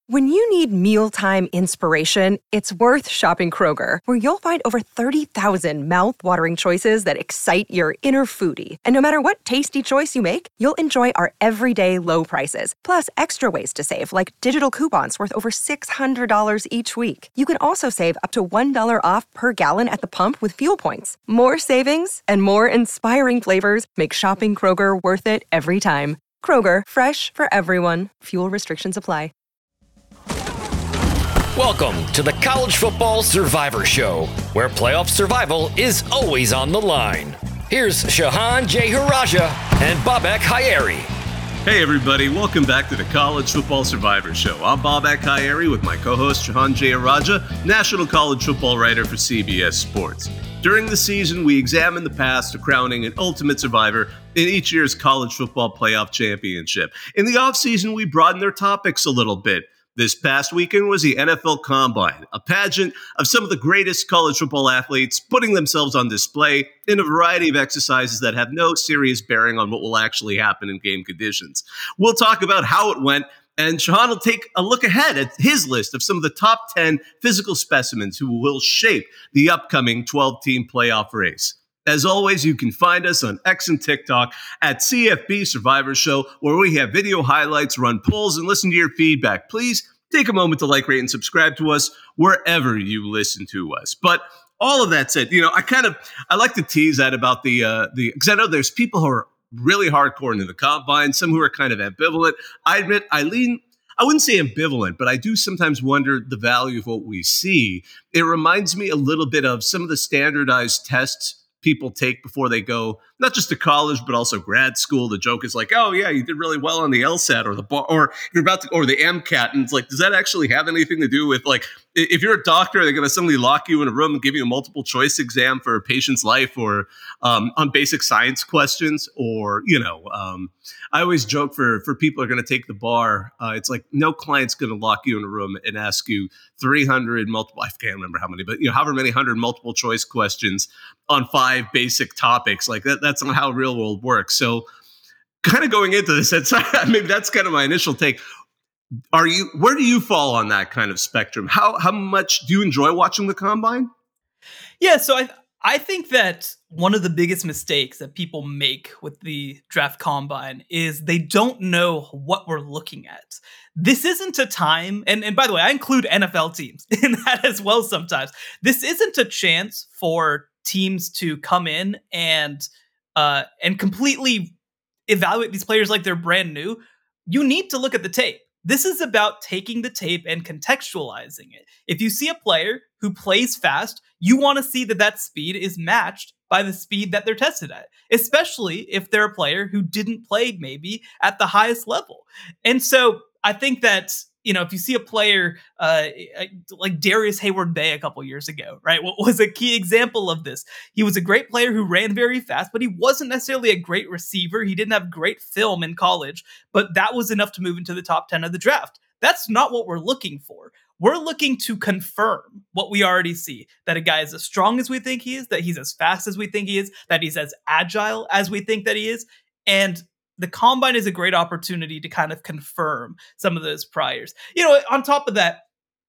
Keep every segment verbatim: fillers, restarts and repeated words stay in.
When you need mealtime inspiration, it's worth shopping Kroger, where you'll find over thirty thousand mouth-watering choices that excite your inner foodie. And no matter what tasty choice you make, you'll enjoy our everyday low prices, plus extra ways to save, like digital coupons worth over six hundred dollars each week. You can also save up to one dollar off per gallon at the pump with fuel points. More savings and more inspiring flavors make shopping Kroger worth it every time. Kroger, fresh for everyone. Fuel restrictions apply. Welcome to the College Football Survivor Show, where playoff survival is always on the line. Here's Shehan Jeyarajah and Bobak Ha'Eri. Hey everybody, welcome back to the College Football Survivor Show. I'm Bobak Ha'Eri with my co-host Shehan Jeyarajah, national college football writer for C B S Sports. During the season, we examine the path to crowning an ultimate survivor in each year's college football playoff championship. In the offseason, we broaden their topics a little bit. This past weekend was the N F L Combine, a pageant of some of the greatest college football athletes putting themselves on display in a variety of exercises that have no serious bearing on what will actually happen in game conditions. We'll talk about how it went, and Shehan will take a look ahead at his list of some of the top ten physical specimens who will shape the upcoming twelve-team playoff race. As always, you can find us on X and TikTok at C F B Survivor Show, where we have video highlights, run polls, and listen to your feedback. Please take a moment to like, rate, and subscribe to us wherever you listen to us. But all of that said, you know, I kind of, I like to tease that about the, uh, the, because I know there's people who are really hardcore into the combine, some who are kind of ambivalent. I admit, I lean, I wouldn't say ambivalent, but I do sometimes wonder the value of what we see. It reminds me a little bit of some of the standardized tests people take before they go, not just to college, but also grad school. The joke is like, oh yeah, you did really well on the LSAT or the bar, or you're about to, or the MCAT. And it's like, does that actually have anything to do with, like, if you're a doctor, they're going to suddenly lock you in a room and give you a multiple choice exam for a patient's life, or um, on basic science questions, or, you know, um, I always joke for, for people who are going to take the bar. Uh, it's like, no client's going to lock you in a room and ask you three hundred multiple, I can't remember how many, but you know, however many hundred multiple choice questions on five basic topics. Like that, that's not how real world works. So kind of going into this, that's, maybe that's kind of my initial take. Are you, where do you fall on that kind of spectrum? How, how much do you enjoy watching the combine? Yeah. So I, I think that one of the biggest mistakes that people make with the draft combine is they don't know what we're looking at. This isn't a time, and, and by the way, I include N F L teams in that as well sometimes. This isn't a chance for teams to come in and uh, and completely evaluate these players like they're brand new. You need to look at the tape. This is about taking the tape and contextualizing it. If you see a player who plays fast, you want to see that that speed is matched by the speed that they're tested at, especially if they're a player who didn't play maybe at the highest level. And so I think that, you know, if you see a player uh, like Darius Hayward-Bay a couple years ago, right, what was a key example of this? He was a great player who ran very fast, but he wasn't necessarily a great receiver. He didn't have great film in college, but that was enough to move into the top ten of the draft. That's not what we're looking for. We're looking to confirm what we already see, that a guy is as strong as we think he is, that he's as fast as we think he is, that he's as agile as we think that he is. And the combine is a great opportunity to kind of confirm some of those priors. You know, on top of that,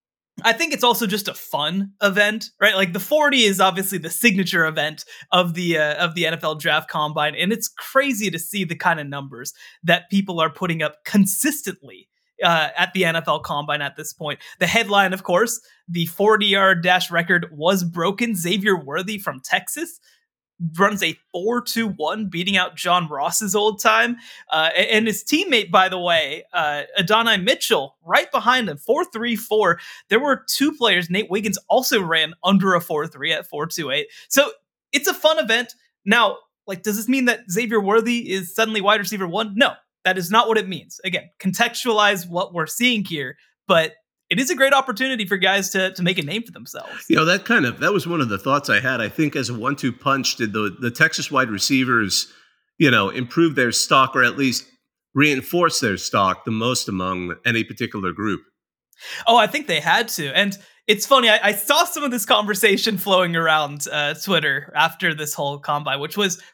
I think it's also just a fun event, right? Like the forty is obviously the signature event of the uh, of the N F L Draft Combine, and it's crazy to see the kind of numbers that people are putting up consistently uh, at the N F L Combine at this point. The headline, of course, the forty-yard dash record was broken. Xavier Worthy from Texas runs a four two one, beating out John Ross's old time. Uh, and his teammate, by the way, uh, Adonai Mitchell, right behind him, four three four. There were two players. Nate Wiggins also ran under a four three at four two eight. So it's a fun event. Now, like, does this mean that Xavier Worthy is suddenly wide receiver one? No, that is not what it means. Again, contextualize what we're seeing here, but it is a great opportunity for guys to to make a name for themselves. You know, that kind of, that was one of the thoughts I had. I think as a one two punch, did the, the Texas wide receivers, you know, improve their stock, or at least reinforce their stock the most among any particular group? Oh, I think they had to. And it's funny, I, I saw some of this conversation flowing around uh, Twitter after this whole combine, which was,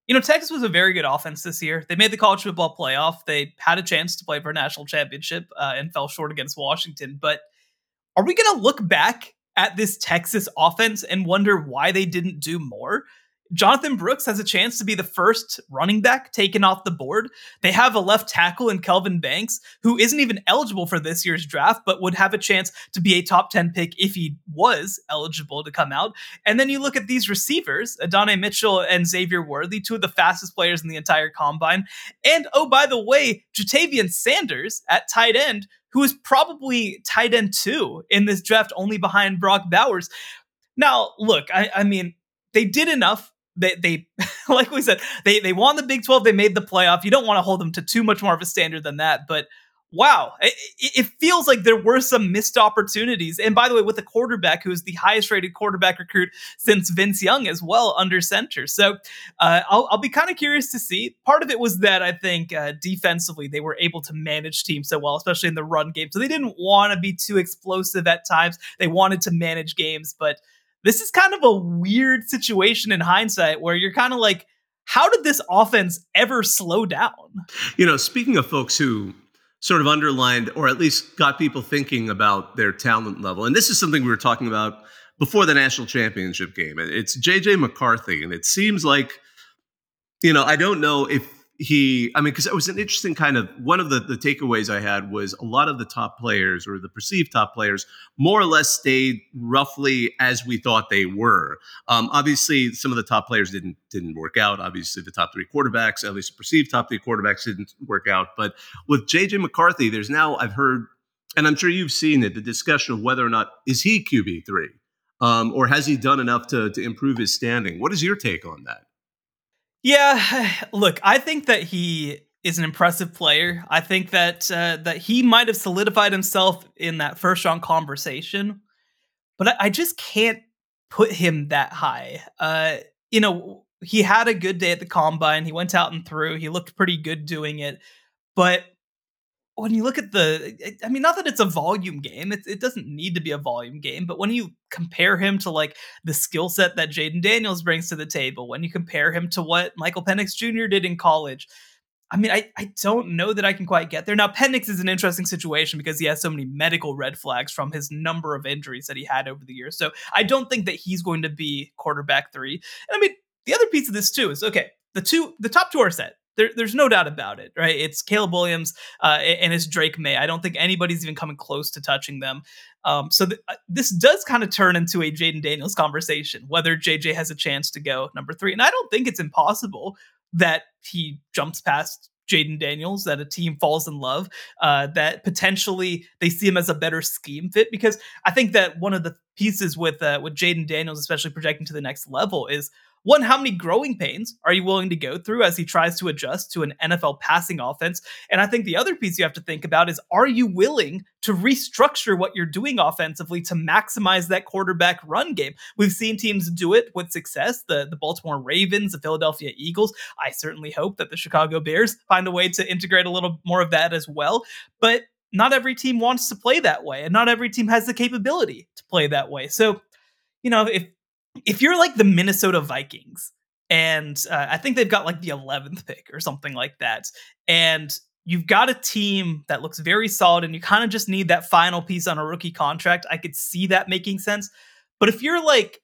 you know, Texas was a very good offense this year. They made the college football playoff. They had a chance to play for a national championship uh, and fell short against Washington. But are we going to look back at this Texas offense and wonder why they didn't do more? Jonathan Brooks has a chance to be the first running back taken off the board. They have a left tackle in Kelvin Banks, who isn't even eligible for this year's draft, but would have a chance to be a top ten pick if he was eligible to come out. And then you look at these receivers, Adonai Mitchell and Xavier Worthy, two of the fastest players in the entire combine. And oh, by the way, Jatavian Sanders at tight end, who is probably tight end two in this draft, only behind Brock Bowers. Now, look, I, I mean, they did enough. They, they, like we said, they they won the Big twelve. They made the playoff. You don't want to hold them to too much more of a standard than that. But wow, it, it feels like there were some missed opportunities. And by the way, with a quarterback who is the highest rated quarterback recruit since Vince Young as well under center. So uh, I'll, I'll be kind of curious to see. Part of it was that I think uh, defensively they were able to manage teams so well, especially in the run game. So they didn't want to be too explosive at times. They wanted to manage games, but this is kind of a weird situation in hindsight where you're kind of like, how did this offense ever slow down? You know, speaking of folks who sort of underlined or at least got people thinking about their talent level, and this is something we were talking about before the national championship game, it's J J McCarthy. And it seems like, you know, I don't know if he, I mean, because it was an interesting kind of, one of the, the takeaways I had was a lot of the top players or the perceived top players more or less stayed roughly as we thought they were. Um, obviously, some of the top players didn't didn't work out. Obviously, the top three quarterbacks, at least the perceived top three quarterbacks, didn't work out. But with J J McCarthy, there's now, I've heard, and I'm sure you've seen it, the discussion of whether or not, is he Q B three? Um, or has he done enough to, to improve his standing? What is your take on that? Yeah, look, I think that he is an impressive player. I think that uh, that he might have solidified himself in that first round conversation, but I, I just can't put him that high. Uh, you know, he had a good day at the combine. He went out and threw. He looked pretty good doing it. But when you look at the, I mean, not that it's a volume game. It, it doesn't need to be a volume game. But when you compare him to like the skill set that Jaden Daniels brings to the table, when you compare him to what Michael Penix Junior did in college, I mean, I, I don't know that I can quite get there. Now, Penix is an interesting situation because he has so many medical red flags from his number of injuries that he had over the years. So I don't think that he's going to be quarterback three. And I mean, the other piece of this too is, okay, the two, the top two are set. There, there's no doubt about it, right? It's Caleb Williams uh, and it's Drake May. I don't think anybody's even coming close to touching them. Um, so th- this does kind of turn into a Jaden Daniels conversation, whether J J has a chance to go number three. And I don't think it's impossible that he jumps past Jaden Daniels, that a team falls in love, uh, that potentially they see him as a better scheme fit. Because I think that one of the pieces with uh, with Jaden Daniels, especially projecting to the next level, is one, how many growing pains are you willing to go through as he tries to adjust to an N F L passing offense? And I think the other piece you have to think about is, are you willing to restructure what you're doing offensively to maximize that quarterback run game? We've seen teams do it with success. The, the Baltimore Ravens, the Philadelphia Eagles. I certainly hope that the Chicago Bears find a way to integrate a little more of that as well. But not every team wants to play that way, and not every team has the capability to play that way. So, you know, if If you're like the Minnesota Vikings, and uh, I think they've got like the eleventh pick or something like that, and you've got a team that looks very solid and you kind of just need that final piece on a rookie contract, I could see that making sense. But if you're like,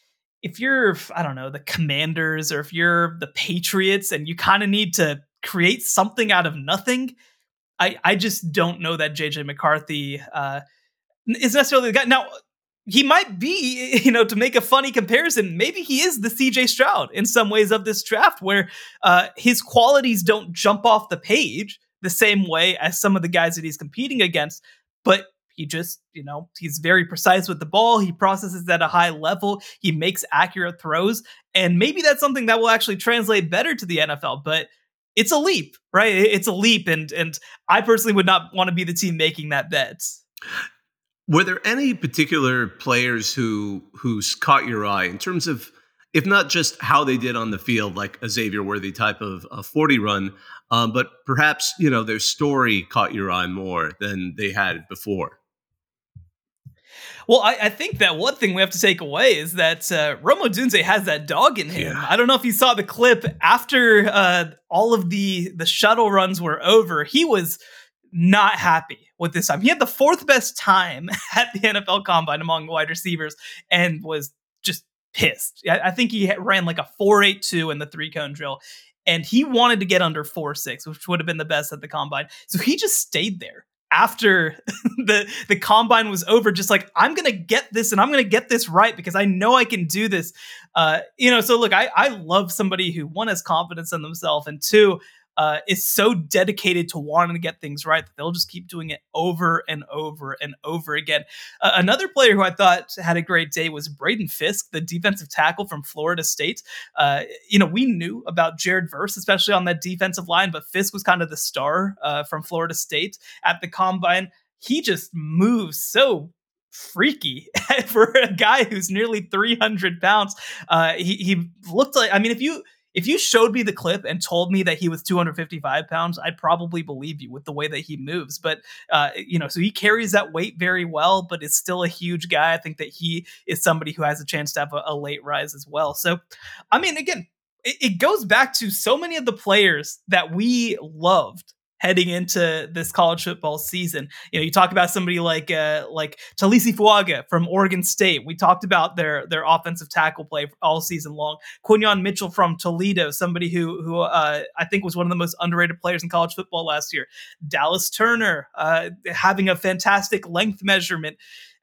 if you're, I don't know, the Commanders, or if you're the Patriots and you kind of need to create something out of nothing, I, I just don't know that J J McCarthy uh, is necessarily the guy. Now, he might be, you know, to make a funny comparison, maybe he is the C J Stroud in some ways of this draft, where uh, his qualities don't jump off the page the same way as some of the guys that he's competing against, but he just, you know, he's very precise with the ball. He processes at a high level. He makes accurate throws, and maybe that's something that will actually translate better to the N F L, but it's a leap, right? It's a leap, and and I personally would not want to be the team making that bet. Were there any particular players who who's caught your eye in terms of, if not just how they did on the field, like a Xavier Worthy type of a forty run, um, but perhaps, you know, their story caught your eye more than they had before? Well, I, I think that one thing we have to take away is that uh, Rome Odunze has that dog in him. Yeah. I don't know if you saw the clip after uh, all of the, the shuttle runs were over. He was not happy with this time. He had the fourth best time at the N F L Combine among wide receivers and was just pissed. I, I think he ran like a four eight two in the three-cone drill, and he wanted to get under four six, which would have been the best at the Combine. So he just stayed there after the the Combine was over, just like, I'm going to get this and I'm going to get this right because I know I can do this. Uh, you know, so look, I, I love somebody who, one, has confidence in themselves, and two, uh, is so dedicated to wanting to get things right that they'll just keep doing it over and over and over again. Uh, another player who I thought had a great day was Braden Fisk, the defensive tackle from Florida State. Uh, you know, we knew about Jared Verse, especially on that defensive line, but Fisk was kind of the star uh, from Florida State at the Combine. He just moves so freaky for a guy who's nearly three hundred pounds. Uh, he, he looked like, I mean, if you, If you showed me the clip and told me that he was two hundred fifty-five pounds, I'd probably believe you with the way that he moves. But, uh, you know, so he carries that weight very well, but is still a huge guy. I think that he is somebody who has a chance to have a, a late rise as well. So, I mean, again, it, it goes back to so many of the players that we loved heading into this college football season. You know, you talk about somebody like uh, like Talisi Fuaga from Oregon State. We talked about their their offensive tackle play all season long. Quinyon Mitchell from Toledo, somebody who who uh, I think was one of the most underrated players in college football last year. Dallas Turner uh, having a fantastic length measurement.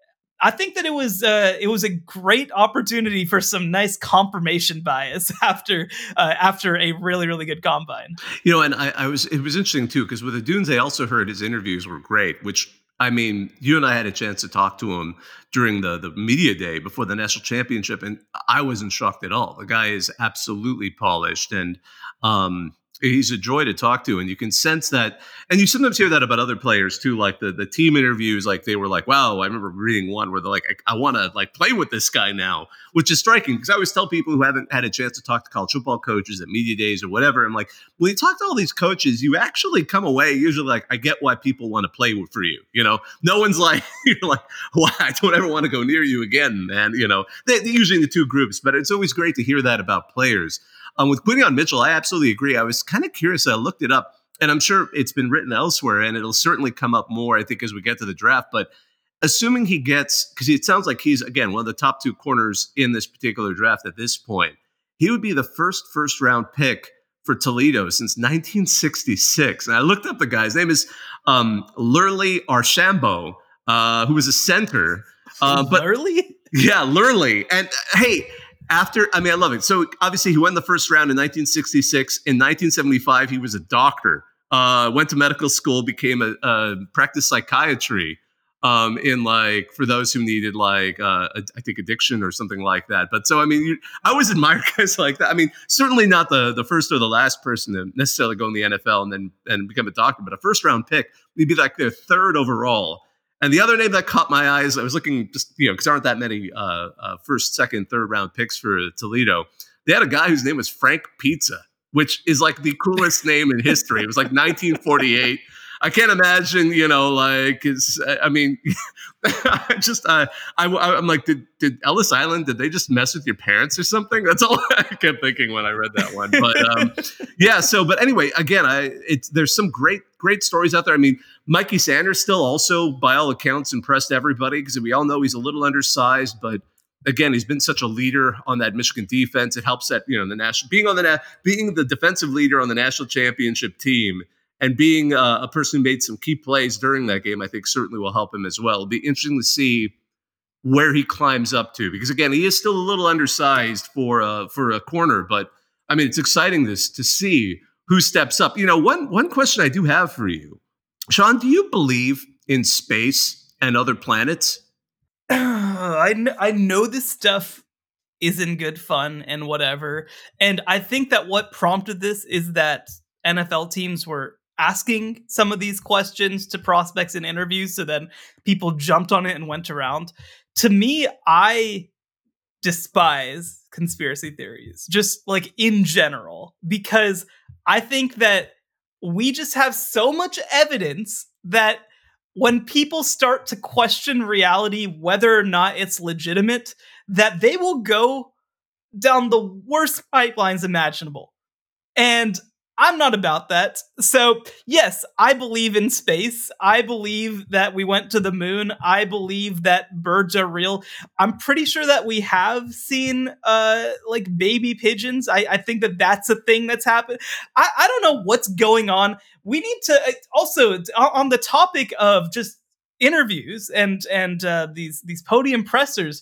I think that it was uh, it was a great opportunity for some nice confirmation bias after uh, after a really really good combine. You know, and I, I was it was interesting too because with Odunze, I also heard his interviews were great. Which I mean, you and I had a chance to talk to him during the the media day before the national championship, and I wasn't shocked at all. The guy is absolutely polished, and um, he's a joy to talk to, and you can sense that. And you sometimes hear that about other players too, like the, the team interviews, like they were like, wow, I remember reading one where they're like, I, I want to like play with this guy now, which is striking because I always tell people who haven't had a chance to talk to college football coaches at media days or whatever, I'm like, when you talk to all these coaches, you actually come away usually like, I get why people want to play for you. You know, no one's like, you're like, why? I don't ever want to go near you again, man. You know, they, they're usually in the two groups, but it's always great to hear that about players. Um, with Quinyon Mitchell, I absolutely agree. I was kind of curious. I looked it up, and I'm sure it's been written elsewhere, and it'll certainly come up more, I think, as we get to the draft. But assuming he gets, because it sounds like he's, again, one of the top two corners in this particular draft at this point, he would be the first first-round pick for Toledo since nineteen sixty-six. And I looked up the guy's name is um, Lurley Archambault, uh, who was a center. Uh, but Lurley? Yeah, Lurley. And, uh, hey, After, I mean, I love it. So obviously he went in the first round in nineteen sixty-six. In nineteen seventy-five, he was a doctor, uh, went to medical school, became a, a practiced psychiatry um, in like, for those who needed like, uh, I think addiction or something like that. But so, I mean, you, I always admire guys like that. I mean, certainly not the, the first or the last person to necessarily go in the N F L and then and become a doctor, but a first round pick, he'd be like their third overall. And the other name that caught my eyes, I was looking just, you know, because there aren't that many uh, uh, first, second, third round picks for Toledo. They had a guy whose name was Frank Pizza, which is like the coolest name in history. It was like nineteen forty-eight. I can't imagine, you know, like, it's, I mean, I just, uh, I, I'm like, did, did Ellis Island, did they just mess with your parents or something? That's all I kept thinking when I read that one. But um, yeah, so, but anyway, again, I, it's, there's some great, great stories out there. I mean, Mikey Sanders still also, by all accounts, impressed everybody because we all know he's a little undersized, but again, he's been such a leader on that Michigan defense. It helps that, you know, the national, being on the, na- being the defensive leader on the national championship team, and being uh, a person who made some key plays during that game, I think certainly will help him as well. It'll be interesting to see where he climbs up to, because again, he is still a little undersized for a, for a corner, but I mean, it's exciting this to see who steps up. You know, one, one question I do have for you, Sean, do you believe in space and other planets? I, kn- I know this stuff isn't good fun and whatever. And I think that what prompted this is that N F L teams were asking some of these questions to prospects in interviews, so then people jumped on it and went around. To me, I despise conspiracy theories, just like in general, because I think that we just have so much evidence that when people start to question reality, whether or not it's legitimate, that they will go down the worst pipelines imaginable. And I'm not about that. So, yes, I believe in space. I believe that we went to the moon. I believe that birds are real. I'm pretty sure that we have seen uh, like baby pigeons. I, I think that that's a thing that's happened. I, I don't know what's going on. We need to uh, also on the topic of just interviews and and uh, these these podium pressers.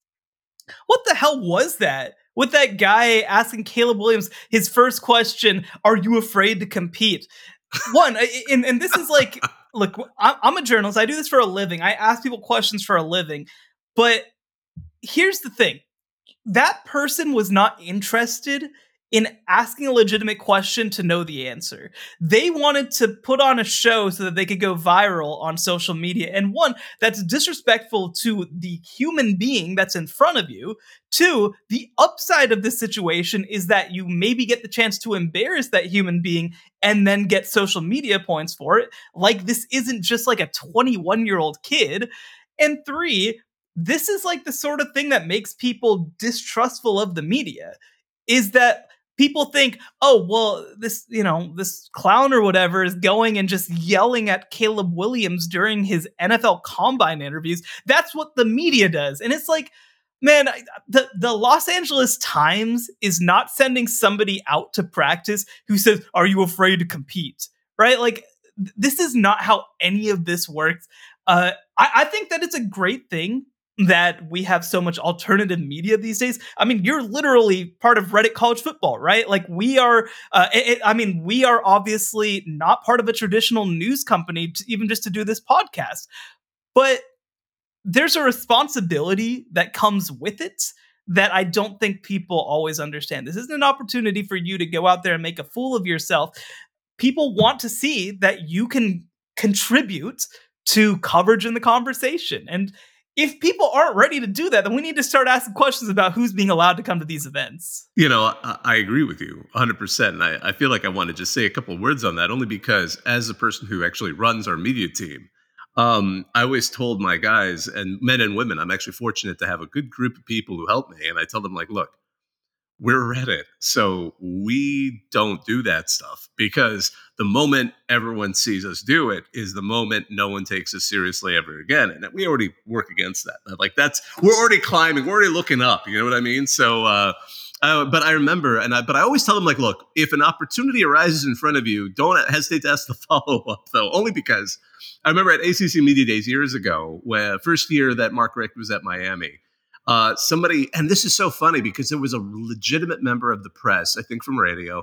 What the hell was that? With that guy asking Caleb Williams his first question, are you afraid to compete? One, and, and this is like, look, I'm a journalist. I do this for a living. I ask people questions for a living. But here's the thing. That person was not interested in asking a legitimate question to know the answer. They wanted to put on a show so that they could go viral on social media. And one, that's disrespectful to the human being that's in front of you. Two, the upside of this situation is that you maybe get the chance to embarrass that human being and then get social media points for it. Like, this isn't just like a twenty-one-year-old kid. And three, this is like the sort of thing that makes people distrustful of the media, is that people think, oh, well, this, you know, this clown or whatever is going and just yelling at Caleb Williams during his N F L Combine interviews. That's what the media does. And it's like, man, the, the Los Angeles Times is not sending somebody out to practice who says, are you afraid to compete? Right? Like, th- this is not how any of this works. Uh, I, I think that it's a great thing that we have so much alternative media these days. I mean, you're literally part of Reddit College Football, right? Like, we are, uh, it, I mean, we are obviously not part of a traditional news company, to, even just to do this podcast. But there's a responsibility that comes with it that I don't think people always understand. This isn't an opportunity for you to go out there and make a fool of yourself. People want to see that you can contribute to coverage in the conversation. And if people aren't ready to do that, then we need to start asking questions about who's being allowed to come to these events. You know, I, I agree with you one hundred percent. And I, I feel like I want to just say a couple of words on that, only because as a person who actually runs our media team, um, I always told my guys, and men and women, I'm actually fortunate to have a good group of people who help me. And I tell them, like, look, we're Reddit, so we don't do that stuff, because the moment everyone sees us do it is the moment no one takes us seriously ever again. And we already work against that. Like, that's, we're already climbing, we're already looking up, you know what I mean? So, uh, uh, but I remember, and I, but I always tell them, like, look, if an opportunity arises in front of you, don't hesitate to ask the follow-up, though, only because I remember at A C C Media Days years ago, where first year that Mark Richt was at Miami, Uh, somebody, and this is so funny because there was a legitimate member of the press, I think from radio,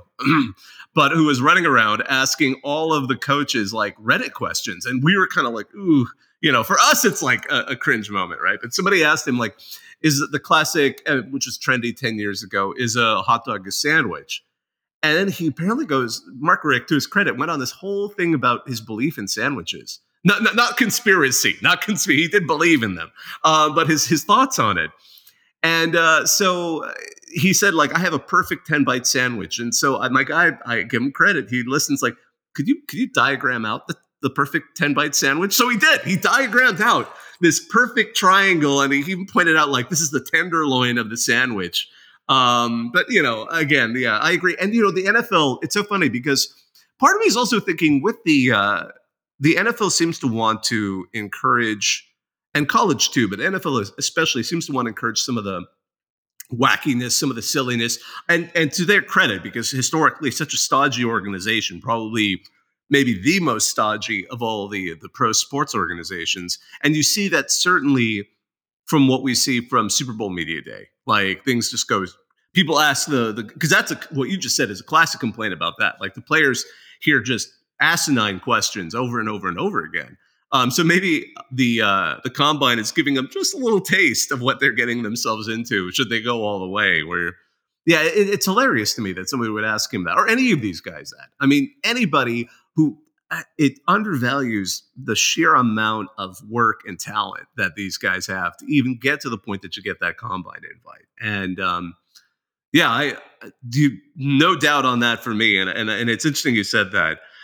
but who was running around asking all of the coaches like Reddit questions. And we were kind of like, ooh, you know, for us, it's like a, a cringe moment, right? But somebody asked him, like, is the classic, uh, which was trendy ten years ago, is a hot dog a sandwich? And then he apparently goes, Mark Richt, to his credit, went on this whole thing about his belief in sandwiches. Not, not, not conspiracy, not conspiracy. He did believe in them, uh, but his his thoughts on it. And uh, so he said, like, I have a perfect ten bite sandwich. And so I, my guy, I give him credit. He listens, like, could you could you diagram out the, the perfect ten bite sandwich? So he did. He diagrammed out this perfect triangle, and he even pointed out, like, this is the tenderloin of the sandwich. Um, but, you know, again, yeah, I agree. And, you know, the N F L, it's so funny because part of me is also thinking with the uh, the N F L seems to want to encourage, and college too, but N F L especially seems to want to encourage some of the wackiness, some of the silliness, and and to their credit, because historically such a stodgy organization, probably maybe the most stodgy of all the the pro sports organizations, and you see that certainly from what we see from Super Bowl Media Day, like things just go. People ask the the because that's a, what you just said is a classic complaint about that. Like the players hear just asinine questions over and over and over again. Um, so maybe the uh, the combine is giving them just a little taste of what they're getting themselves into, should they go all the way. Where, yeah, it, it's hilarious to me that somebody would ask him that, or any of these guys that. I mean, anybody who it undervalues the sheer amount of work and talent that these guys have to even get to the point that you get that combine invite. And um, yeah, I do no doubt on that for me. And and and it's interesting you said that.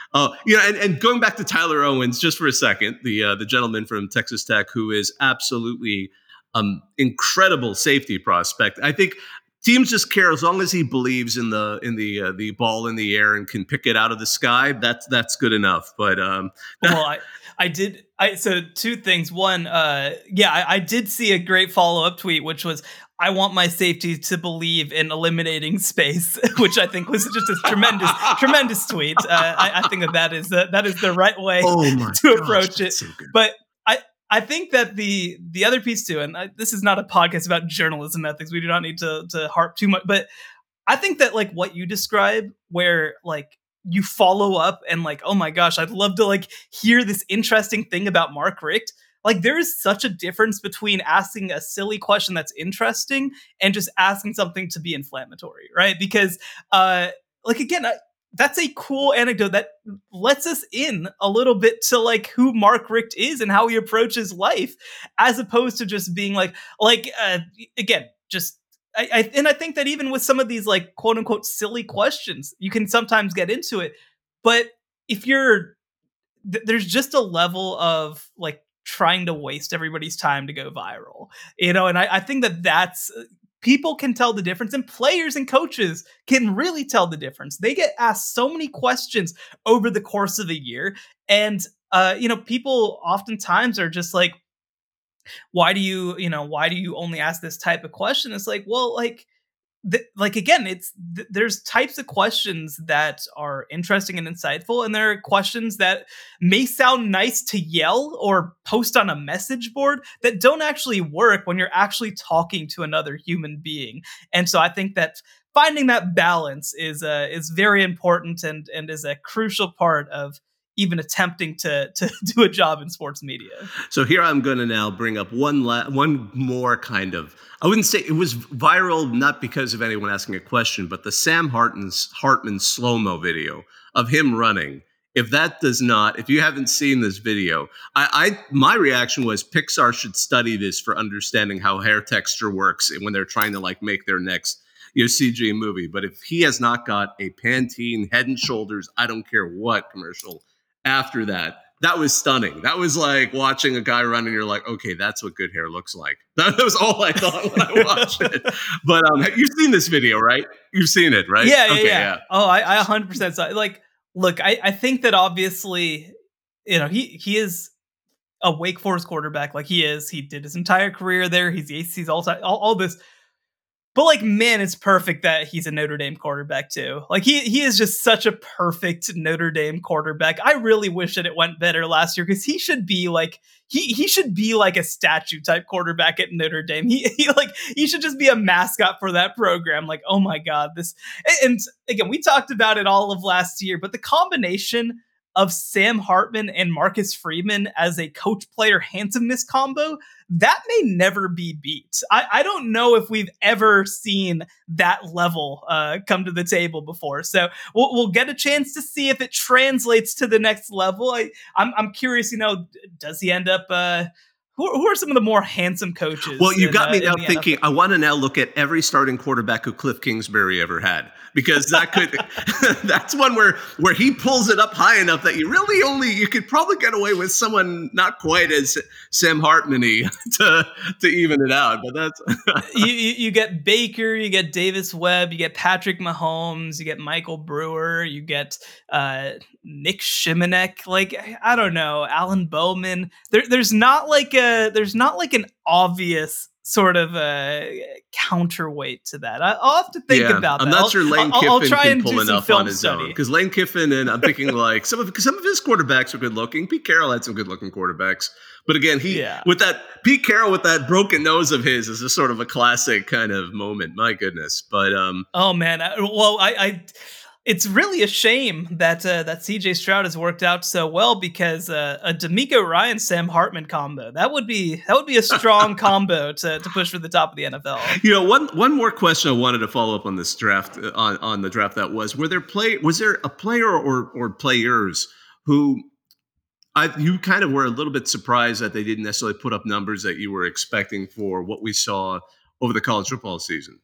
Uh, you know, and, and going back to Tyler Owens just for a second, the uh, the gentleman from Texas Tech who is absolutely um incredible safety prospect. I think teams just care as long as he believes in the in the uh, the ball in the air and can pick it out of the sky. That's that's good enough. But um, well, I I did I so two things. One, uh, yeah, I, I did see a great follow up tweet, which was, I want my safety to believe in eliminating space, which I think was just a tremendous, tremendous tweet. Uh, I, I think that that is the, that is the right way oh to gosh, approach it. So but I, I think that the the other piece too, and I, this is not a podcast about journalism ethics. We do not need to to harp too much, but I think that like what you describe, where like you follow up and like, oh my gosh, I'd love to like hear this interesting thing about Mark Richt. Like there is such a difference between asking a silly question that's interesting and just asking something to be inflammatory, right? Because, uh, like again, I, that's a cool anecdote that lets us in a little bit to like who Mark Richt is and how he approaches life, as opposed to just being like, like uh, again, just. I, I and I think that even with some of these like quote unquote silly questions, you can sometimes get into it. But if you're th- there's just a level of like trying to waste everybody's time to go viral, you know, and I, I think that that's people can tell the difference, and players and coaches can really tell the difference. They get asked so many questions over the course of a year, and uh, you know, people oftentimes are just like, why do you, you know, why do you only ask this type of question? It's like, well, like, th- like again, it's th- there's types of questions that are interesting and insightful, and there are questions that may sound nice to yell or post on a message board that don't actually work when you're actually talking to another human being. And so I think that finding that balance is uh, is very important and and is a crucial part of even attempting to to do a job in sports media. So here I'm going to now bring up one la- one more kind of, I wouldn't say it was viral, not because of anyone asking a question, but the Sam Hartman's, Hartman slow-mo video of him running. If that does not, if you haven't seen this video, I, I my reaction was Pixar should study this for understanding how hair texture works when they're trying to like make their next you know, C G movie. But if he has not got a Pantene Head and Shoulders, I don't care what commercial after that, that was stunning. That was like watching a guy run and you're like, okay, that's what good hair looks like. That was all I thought when I watched it. But um, you've seen this video, right? You've seen it, right? Yeah, yeah, okay, yeah. yeah. Oh, I, I one hundred percent saw it. Like, look, I, I think that obviously, you know, he he is a Wake Forest quarterback. Like he is. He did his entire career there. He's the A C C's all time, all, all this. But like, man, it's perfect that he's a Notre Dame quarterback too. Like he he is just such a perfect Notre Dame quarterback. I really wish that it went better last year because he should be like he he should be like a statue type quarterback at Notre Dame. He, he like he should just be a mascot for that program. Like, oh my God, this and, and again, we talked about it all of last year, but the combination of Sam Hartman and Marcus Freeman as a coach player handsomeness combo, that may never be beat. I, I don't know if we've ever seen that level uh, come to the table before. So we'll, we'll get a chance to see if it translates to the next level. I, I'm, I'm curious, you know, does he end up, uh, who, who are some of the more handsome coaches? Well, you in, got me uh, now in the thinking, N F L? I want to now look at every starting quarterback who Cliff Kingsbury ever had. Because that could, that's one where where he pulls it up high enough that you really only, you could probably get away with someone not quite as Sam Hartman-y to, to even it out. But that's. you, you you get Baker, you get Davis Webb, you get Patrick Mahomes, you get Michael Brewer, you get uh, Nick Shimanek. Like, I don't know, Alan Bowman. There, there's not like a, there's not like an obvious sort of a counterweight to that. I, I'll have to think yeah, about that. I'm not I'll, sure Lane I'll, Kiffin I'll try can and pull do some enough film on his study. own. Because Lane Kiffin, and I'm thinking like some of some of his quarterbacks are good looking. Pete Carroll had some good looking quarterbacks. But again, he Yeah. with that Pete Carroll with that broken nose of his is a sort of a classic kind of moment. My goodness. But um Oh man. I, well, I, I it's really a shame that uh, that C J Stroud has worked out so well because uh, a D'Amico Ryan Sam Hartman combo, that would be that would be a strong combo to, to push for the top of the N F L. You know, one one more question I wanted to follow up on this draft uh, on on the draft that was were there play was there a player or or players who I you kind of were a little bit surprised that they didn't necessarily put up numbers that you were expecting for what we saw over the college football season?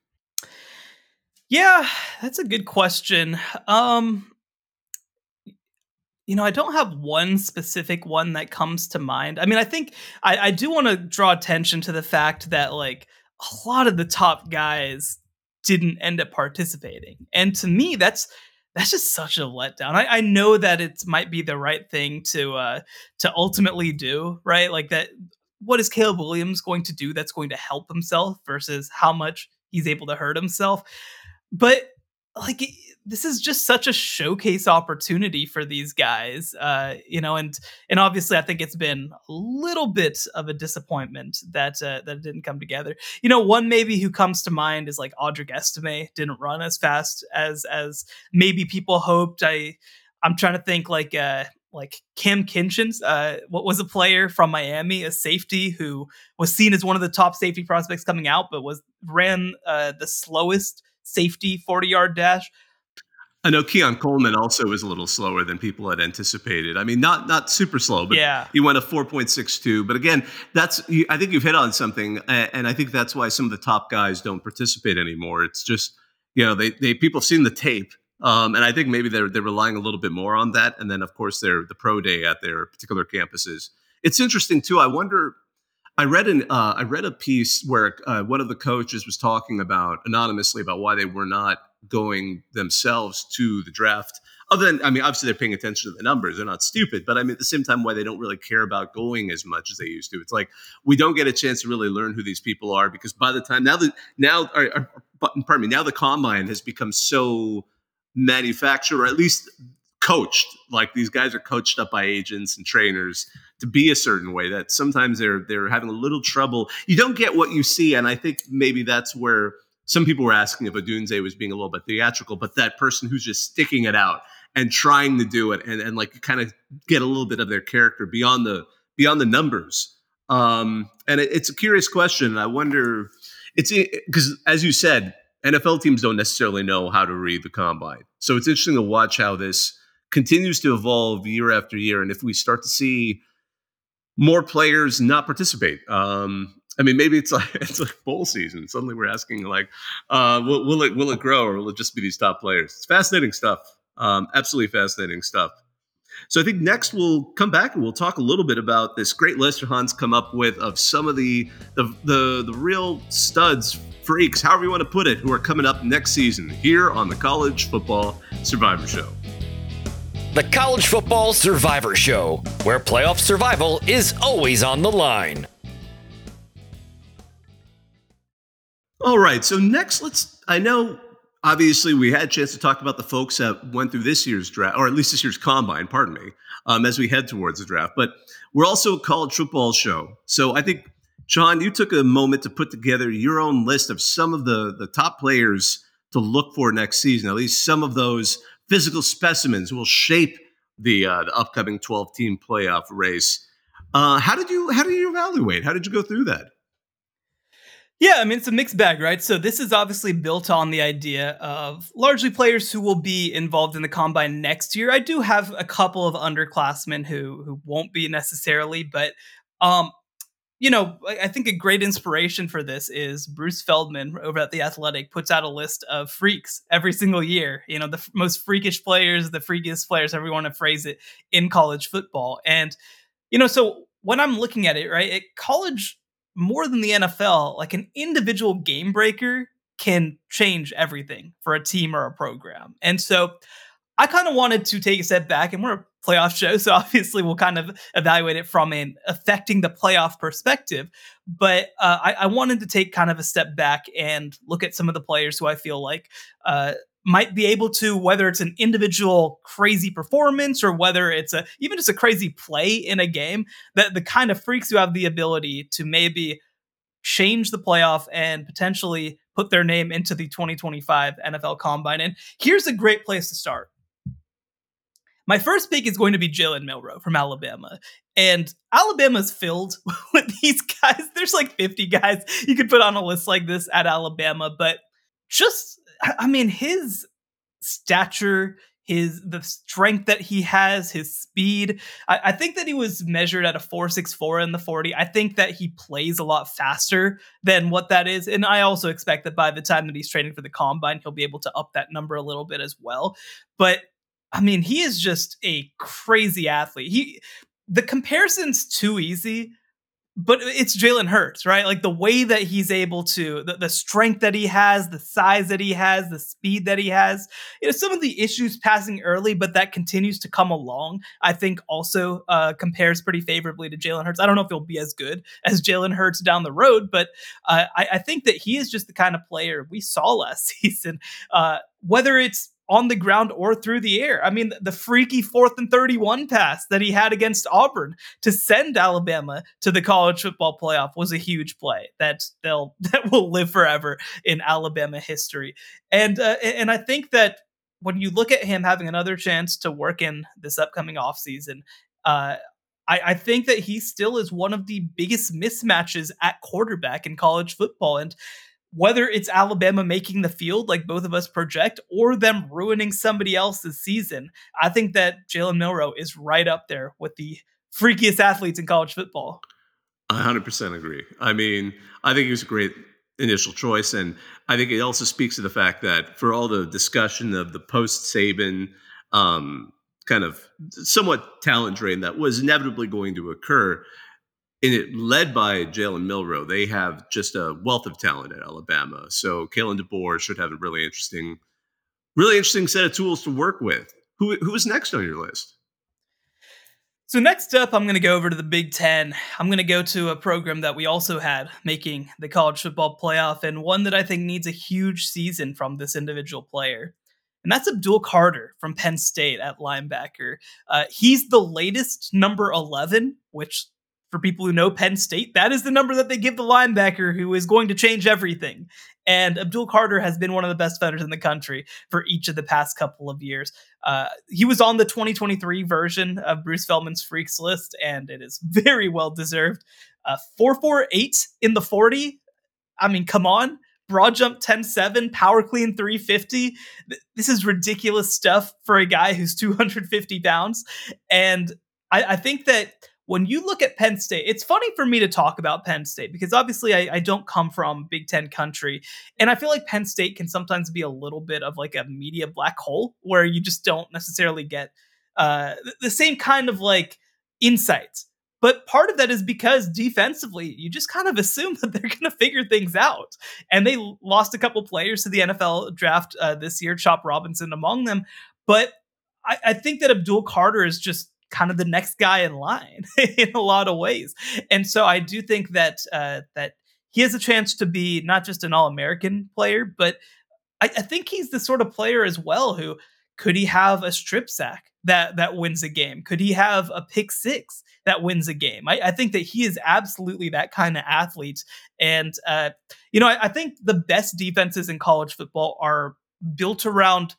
Yeah, that's a good question. Um You know, I don't have one specific one that comes to mind. I mean, I think I, I do want to draw attention to the fact that like a lot of the top guys didn't end up participating. And to me, that's that's just such a letdown. I, I know that it might be the right thing to uh, to ultimately do, right? Like that. What is Caleb Williams going to do that's going to help himself versus how much he's able to hurt himself? But like, this is just such a showcase opportunity for these guys, uh, you know, and and obviously I think it's been a little bit of a disappointment that uh, that it didn't come together. You know, one maybe who comes to mind is like Audric Estime didn't run as fast as as maybe people hoped. I I'm trying to think like uh, like Cam Kinchins, uh, what was a player from Miami, a safety who was seen as one of the top safety prospects coming out, but was ran uh, the slowest safety forty-yard dash. I know Keon Coleman also was a little slower than people had anticipated. I mean, not not super slow, but yeah. he went a four point six two. But again, that's I think you've hit on something, and I think that's why some of the top guys don't participate anymore. It's just, you know, they they people have seen the tape, um, and I think maybe they're they're relying a little bit more on that. And then, of course, they're the pro day at their particular campuses. It's interesting too. I wonder. I read an uh, I read a piece where uh, one of the coaches was talking about anonymously about why they were not going themselves to the draft. Other than, I mean, obviously they're paying attention to the numbers; they're not stupid. But I mean, at the same time, why they don't really care about going as much as they used to. It's like we don't get a chance to really learn who these people are because by the time now that now, or, or, pardon me, now the combine has become so manufactured, or at least coached. Like these guys are coached up by agents and trainers to be a certain way that sometimes they're they're having a little trouble. You don't get what you see, and I think maybe that's where some people were asking if Odunze was being a little bit theatrical, but that person who's just sticking it out and trying to do it and, and like kind of get a little bit of their character beyond the beyond the numbers. Um, and it, it's a curious question. I wonder, it's because as you said, N F L teams don't necessarily know how to read the combine. So it's interesting to watch how this continues to evolve year after year. And if we start to see more players not participate, um, I mean, maybe it's like it's like bowl season. Suddenly we're asking like, uh, will, will it will it grow or will it just be these top players? It's fascinating stuff. Um, absolutely fascinating stuff. So I think next we'll come back and we'll talk a little bit about this great list Hans come up with of some of the the the, the real studs, freaks, however you want to put it, who are coming up next season here on the College Football Survivor Show. The College Football Survivor Show, where playoff survival is always on the line. All right, so next let's, I know obviously we had a chance to talk about the folks that went through this year's draft, or at least this year's combine, pardon me, um, as we head towards the draft, but we're also a college football show. So I think, Sean, you took a moment to put together your own list of some of the, the top players to look for next season, at least some of those physical specimens will shape the uh, the upcoming twelve-team playoff race. Uh, how did you how did you evaluate? How did you go through that? Yeah, I mean, it's a mixed bag, right? So this is obviously built on the idea of largely players who will be involved in the combine next year. I do have a couple of underclassmen who who won't be necessarily, but um, you know, I think a great inspiration for this is Bruce Feldman over at The Athletic puts out a list of freaks every single year. You know, the f- most freakish players, the freakiest players, however you want to phrase it, in college football. And, you know, so when I'm looking at it, right, at college, more than the N F L, like an individual game breaker can change everything for a team or a program. And so I kind of wanted to take a step back, and we're a playoff show, so obviously we'll kind of evaluate it from an affecting the playoff perspective. But uh, I, I wanted to take kind of a step back and look at some of the players who I feel like uh, might be able to, whether it's an individual crazy performance or whether it's a even just a crazy play in a game, that the kind of freaks who have the ability to maybe change the playoff and potentially put their name into the twenty twenty-five N F L Combine. And here's a great place to start. My first pick is going to be Jalen Milroe from Alabama. And Alabama's filled with these guys. There's like fifty guys you could put on a list like this at Alabama. But just, I mean, his stature, his the strength that he has, his speed. I, I think that he was measured at a four six four in the forty. I think that he plays a lot faster than what that is. And I also expect that by the time that he's training for the Combine, he'll be able to up that number a little bit as well. But I mean, he is just a crazy athlete. He, the comparison's too easy, but it's Jalen Hurts, right? Like the way that he's able to, the, the strength that he has, the size that he has, the speed that he has, you know, some of the issues passing early, but that continues to come along, I think also uh, compares pretty favorably to Jalen Hurts. I don't know if he'll be as good as Jalen Hurts down the road, but uh, I, I think that he is just the kind of player we saw last season, uh, whether it's on the ground or through the air. I mean, the freaky fourth and thirty-one pass that he had against Auburn to send Alabama to the college football playoff was a huge play that they'll that will live forever in Alabama history. And uh, and I think that when you look at him having another chance to work in this upcoming offseason, uh, I, I think that he still is one of the biggest mismatches at quarterback in college football. And whether it's Alabama making the field like both of us project or them ruining somebody else's season, I think that Jalen Milroe is right up there with the freakiest athletes in college football. I one hundred percent agree. I mean, I think he was a great initial choice. And I think it also speaks to the fact that for all the discussion of the post-Saban um, kind of somewhat talent drain that was inevitably going to occur, and it led by Jalen Milroe, they have just a wealth of talent at Alabama. So Kalen DeBoer should have a really interesting, really interesting set of tools to work with. Who who is next on your list? So next up, I'm going to go over to the Big Ten. I'm going to go to a program that we also had making the college football playoff, and one that I think needs a huge season from this individual player. And that's Abdul Carter from Penn State at linebacker. Uh, he's the latest number eleven, which for people who know Penn State, that is the number that they give the linebacker who is going to change everything. And Abdul Carter has been one of the best defenders in the country for each of the past couple of years. Uh, he was on the twenty twenty-three version of Bruce Feldman's Freaks list, and it is very well deserved. Uh, four four eight in the forty. I mean, come on. Broad jump ten seven, power clean three fifty. This is ridiculous stuff for a guy who's two hundred fifty pounds. And I, I think that when you look at Penn State, it's funny for me to talk about Penn State because obviously I, I don't come from Big Ten country. And I feel like Penn State can sometimes be a little bit of like a media black hole where you just don't necessarily get uh, the same kind of like insights. But part of that is because defensively, you just kind of assume that they're going to figure things out. And they lost a couple players to the N F L draft uh, this year, Chop Robinson among them. But I, I think that Abdul Carter is just kind of the next guy in line in a lot of ways. And so I do think that uh, that he has a chance to be not just an All-American player, but I, I think he's the sort of player as well who could he have a strip sack that that wins a game? Could he have a pick six that wins a game? I, I think that he is absolutely that kind of athlete. And, uh, you know, I, I think the best defenses in college football are built around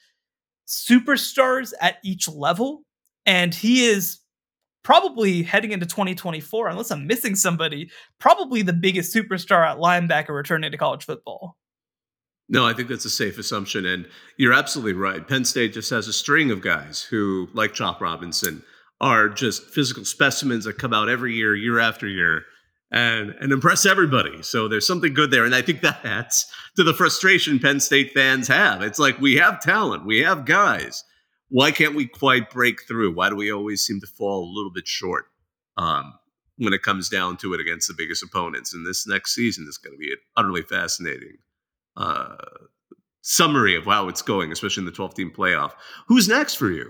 superstars at each level. And he is probably heading into twenty twenty-four, unless I'm missing somebody, probably the biggest superstar at linebacker returning to college football. No, I think that's a safe assumption. And you're absolutely right. Penn State just has a string of guys who, like Chop Robinson, are just physical specimens that come out every year, year after year, and, and impress everybody. So there's something good there. And I think that adds to the frustration Penn State fans have. It's like, we have talent, we have guys. Why can't we quite break through? Why do we always seem to fall a little bit short um, when it comes down to it against the biggest opponents? And this next season is going to be an utterly fascinating uh, summary of how it's going, especially in the twelve-team playoff. Who's next for you?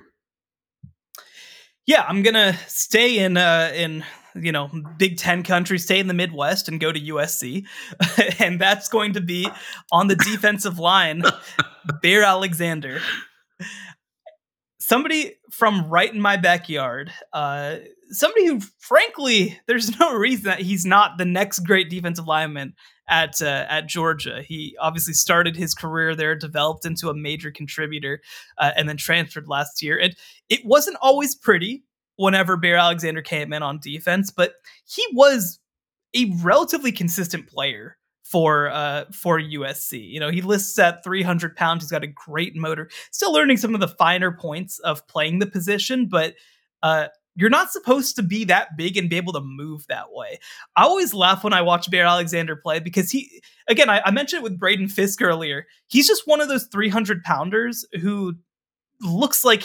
Yeah, I'm going to stay in, uh, in you know, Big Ten country, stay in the Midwest and go to U S C. And that's going to be on the defensive line, Bear Alexander. Somebody from right in my backyard, uh, somebody who, frankly, there's no reason that he's not the next great defensive lineman at uh, at Georgia. He obviously started his career there, developed into a major contributor, uh, and then transferred last year. And it wasn't always pretty whenever Bear Alexander came in on defense, but he was a relatively consistent player for uh for U S C. You know, he lists at three hundred pounds. He's got a great motor. Still learning some of the finer points of playing the position, but uh you're not supposed to be that big and be able to move that way. I always laugh when I watch Bear Alexander play because he, again, I, I mentioned it with Braden Fisk earlier. He's just one of those three hundred pounders who looks like he's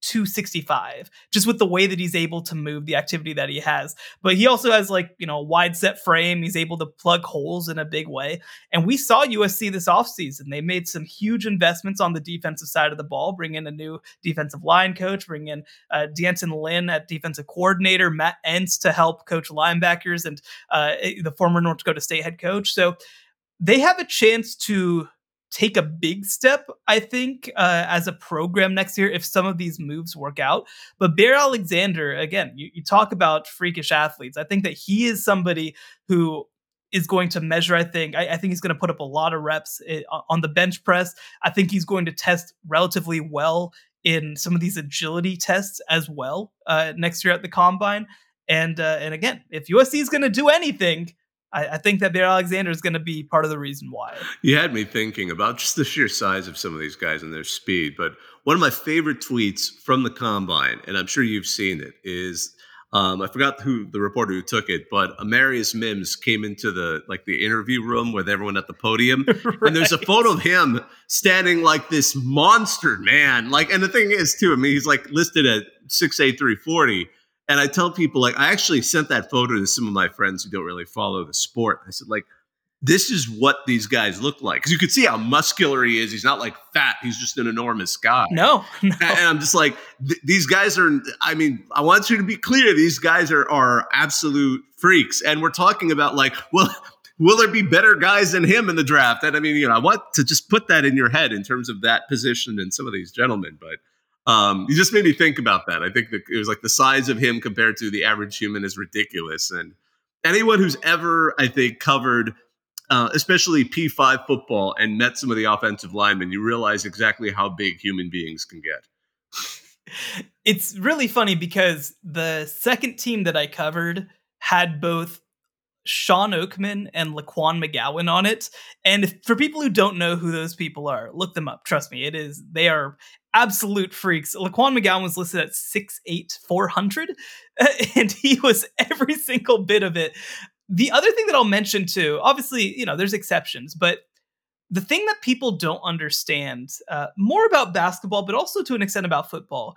two sixty-five, just with the way that he's able to move, the activity that he has. But he also has like, you know, a wide set frame. He's able to plug holes in a big way. And we saw U S C this offseason. They made some huge investments on the defensive side of the ball, bring in a new defensive line coach, bring in uh, D'Anton Lynn at defensive coordinator, Matt Entz to help coach linebackers, and uh, the former North Dakota State head coach. So they have a chance to take a big step, I think, uh, as a program next year if some of these moves work out. But Bear Alexander, again, you, you talk about freakish athletes. I think that he is somebody who is going to measure, I think. I, I think he's going to put up a lot of reps on the bench press. I think he's going to test relatively well in some of these agility tests as well uh, next year at the Combine. And, uh, and again, if U S C is going to do anything, I, I think that Bear Alexander is going to be part of the reason why. You had me thinking about just the sheer size of some of these guys and their speed. But one of my favorite tweets from the Combine, and I'm sure you've seen it, is um, I forgot who the reporter who took it, but Amarius Mims came into the like the interview room with everyone at the podium, right. And there's a photo of him standing like this monster man. Like, and the thing is, too, I mean, he's like listed at six eight, three forty. And I tell people, like, I actually sent that photo to some of my friends who don't really follow the sport. I said, like, this is what these guys look like. Because you could see how muscular he is. He's not, like, fat. He's just an enormous guy. No. no. And I'm just like, th- these guys are, I mean, I want you to be clear. These guys are, are absolute freaks. And we're talking about, like, well, will there be better guys than him in the draft? And, I mean, you know, I want to just put that in your head in terms of that position and some of these gentlemen. But Um, you just made me think about that. I think that it was like the size of him compared to the average human is ridiculous. And anyone who's ever, I think, covered, uh, especially P five football and met some of the offensive linemen, you realize exactly how big human beings can get. It's really funny because the second team that I covered had both Sean Oakman and Laquan McGowan on it. And if, for people who don't know who those people are, look them up. Trust me, it is, they are absolute freaks. Laquan McGowan was listed at six eight, four hundred, and he was every single bit of it. The other thing that I'll mention too, obviously, you know, there's exceptions, but the thing that people don't understand uh, more about basketball, but also to an extent about football,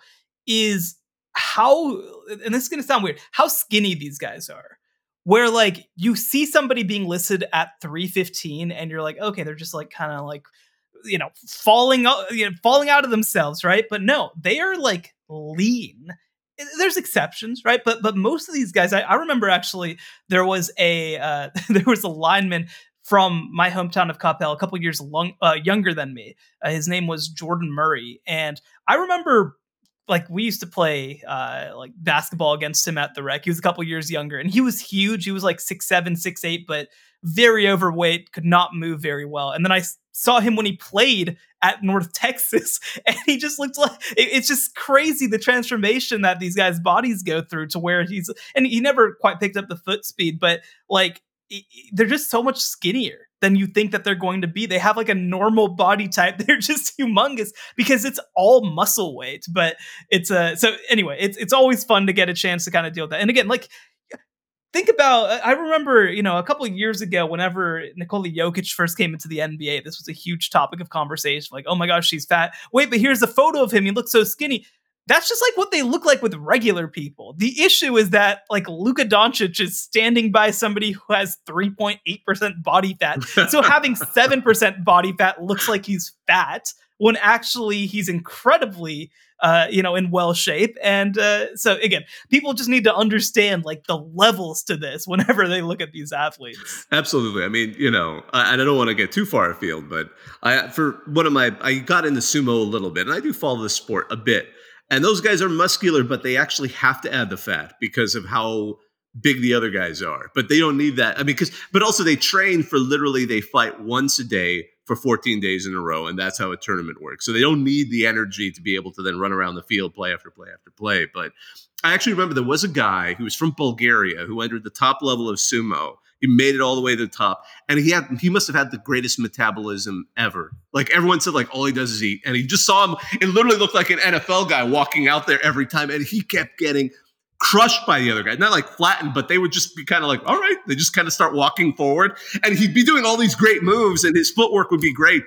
is how, and this is going to sound weird, how skinny these guys are. Where like you see somebody being listed at three fifteen and you're like, okay, they're just like kind of like, you know, falling out, you know, falling out of themselves, right? But no, they are like lean. There's exceptions, right? But but most of these guys, I, I remember actually there was a uh, there was a lineman from my hometown of Coppell, a couple years long, uh, younger than me. Uh, his name was Jordan Murray, and I remember, like, we used to play uh, like basketball against him at the rec. He was a couple years younger, and he was huge. He was like six seven, six eight, but very overweight, could not move very well. And then I saw him when he played at North Texas, and he just looked like, it, it's just crazy the transformation that these guys' bodies go through to where he's, and he never quite picked up the foot speed, but like, they're just so much skinnier than you think that they're going to be. They have like a normal body type. They're just humongous because it's all muscle weight. But it's a uh, so anyway, it's it's always fun to get a chance to kind of deal with that. And again, like, think about, I remember, you know, a couple of years ago, whenever Nikola Jokic first came into the N B A, this was a huge topic of conversation. Like, oh my gosh, she's fat. Wait, but here's a photo of him. He looks so skinny. That's just like what they look like with regular people. The issue is that like Luka Doncic is standing by somebody who has three point eight percent body fat. So having seven percent body fat looks like he's fat when actually he's incredibly, uh, you know, in well shape. And uh, so again, people just need to understand like the levels to this whenever they look at these athletes. Absolutely. I mean, you know, I, I don't want to get too far afield, but I, for one of my, I got into sumo a little bit, and I do follow the sport a bit. And those guys are muscular, but they actually have to add the fat because of how big the other guys are. But they don't need that. I mean, because, but also they train for literally, they fight once a day for fourteen days in a row. And that's how a tournament works. So they don't need the energy to be able to then run around the field, play after play after play. But I actually remember there was a guy who was from Bulgaria who entered the top level of sumo. He made it all the way to the top, and he had he must have had the greatest metabolism ever. Like everyone said, like all he does is eat, and he just saw him. It literally looked like an N F L guy walking out there every time, and he kept getting crushed by the other guy. Not like flattened, but they would just be kind of like, all right, they just kind of start walking forward, and he'd be doing all these great moves, and his footwork would be great, but